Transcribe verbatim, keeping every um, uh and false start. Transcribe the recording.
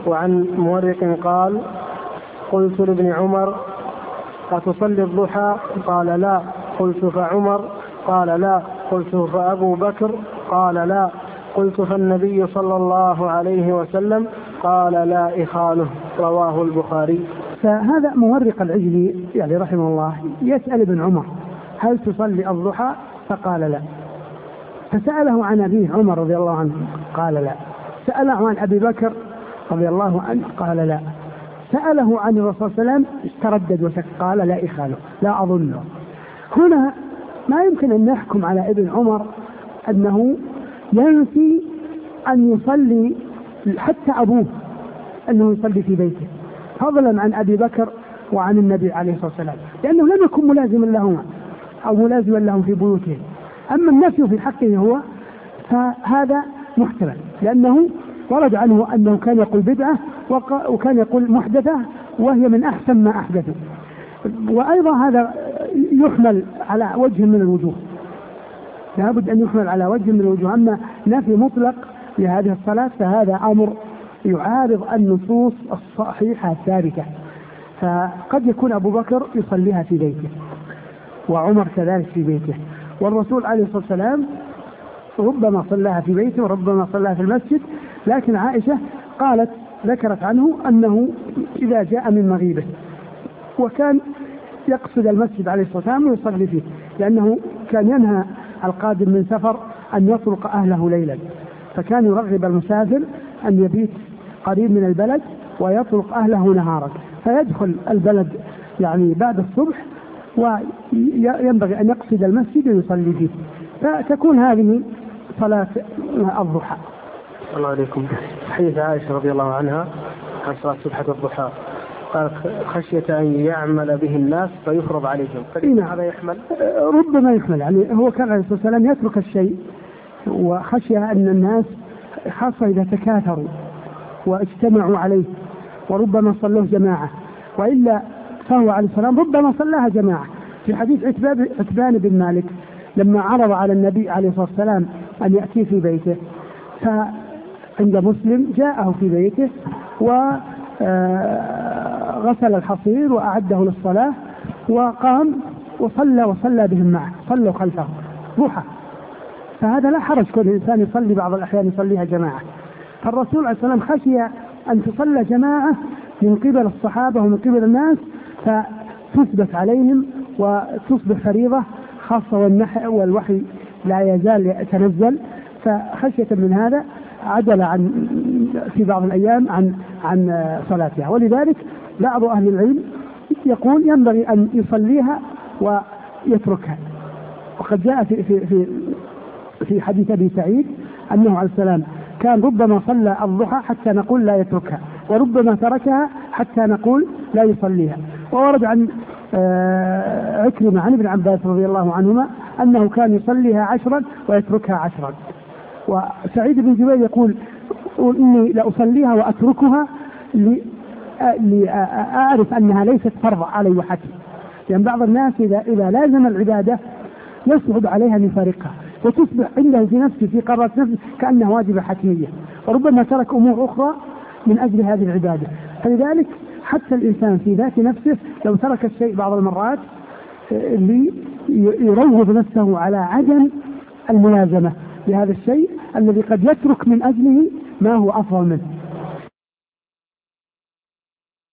وعن مورق قال قلت لابن عمر أتصلي الضحى؟ قال لا. قلت فعمر؟ قال لا. قلت فأبو بكر؟ قال لا. قلت فالنبي صلى الله عليه وسلم؟ قال لا إخاله. رواه البخاري. فهذا مورق العجلي يعني رحمه الله يسأل ابن عمر هل تصلي الضحى؟ فقال لا. فسأله عن أبيه عمر رضي الله عنه قال لا. سأله عن أبي بكر رضي الله عنه قال لا. سأله عن الرسول صلى الله عليه وسلم تردد وشك قال لا إخاله لا أظنه. هنا ما يمكن أن نحكم على ابن عمر أنه ينفي أن يصلي حتى أبوه أنه يصلي في بيته فضلا عن أبي بكر وعن النبي عليه الصلاة والسلام لأنه لم يكن ملازما لهما أو ملازما لهم في بيوتهم. أما النفي في حقه هو فهذا محتمل لأنه ورد عنه أنه كان يقول بدعة وكان يقول محدثة وهي من أحسن ما أحدثه. وأيضا هذا يحمل على وجه من الوجوه لابد أن يحمل على وجه من الوجوه. أما نفي مطلق لهذه الصلاة فهذا أمر يعارض النصوص الصحيحة الثابتة. فقد يكون أبو بكر يصليها في بيته وعمر كذلك في بيته والرسول عليه الصلاة والسلام ربما صلاها في بيته وربما صلاها في المسجد. لكن عائشة قالت ذكرت عنه أنه إذا جاء من مغيبه وكان يقصد المسجد عليه الصلاة والسلام ويصلي فيه لأنه كان ينهى القادم من سفر أن يطرق أهله ليلا فكان يرغب المسافر أن يبيت قريب من البلد ويطرق أهله نهارا فيدخل البلد يعني بعد الصبح وينبغي أن يقصد المسجد ويصلي فيه. فتكون هذه صلاة الضحى. الله عليكم. حديث عائشة رضي الله عنها عن صلاة سبحة الضحى قالت خشية أن يعمل به الناس فيفرض عليهم. إيه هذا يحمل؟ ربما يحمل يعني هو كان عليه الصلاة والسلام يترك الشيء وخشية أن الناس خاصة إذا تكاثروا واجتمعوا عليه وربما صلوه جماعة وإلا فهو عليه السلام ربما صلاها جماعة. في حديث عتبان بن مالك لما عرض على النبي عليه الصلاة والسلام أن يأتي في بيته فعند مسلم جاءه في بيته وغسل الحصير وأعده للصلاة وقام وصلى وصلى بهم معه صلوا خلفه ضحى. فهذا لا حرج كل إنسان يصلي بعض الأحيان يصليها جماعة. فالرسول عليه السلام خشي أن تصلى جماعة من قبل الصحابة ومن قبل الناس فتثبت عليهم وتصبح فريضة خاصة والوحي لا يزال يتنزل. فخشية من هذا عدل عن في بعض الأيام عن عن صلاتها. ولذلك بعض أهل العلم يقول ينبغي أن يصليها ويتركها. وقد جاء في في في, في حديث أبي سعيد أنه عليه السلام كان ربما صلى الضحى حتى نقول لا يتركها وربما تركها حتى نقول لا يصليها. وورد عن عكرمة عن ابن عباس رضي الله عنهما أنه كان يصليها عشرا ويتركها عشرا. وسعيد بن جبير يقول إني لأصليها وأتركها لأعرف أنها ليست فرض علي وحتم. لأن يعني بعض الناس إذا, إذا لازم العبادة يصعب عليها أن يفارقها وتصبح عنده في نفسه في قرارة نفسه كأنها واجبة حتمية وربما ترك أمور أخرى من أجل هذه العبادة. فلذلك حتى الإنسان في ذات نفسه لو ترك الشيء بعض المرات يروض نفسه على عدم الملازمة لهذا الشيء الذي قد يترك من أجله ما هو أفضل منه.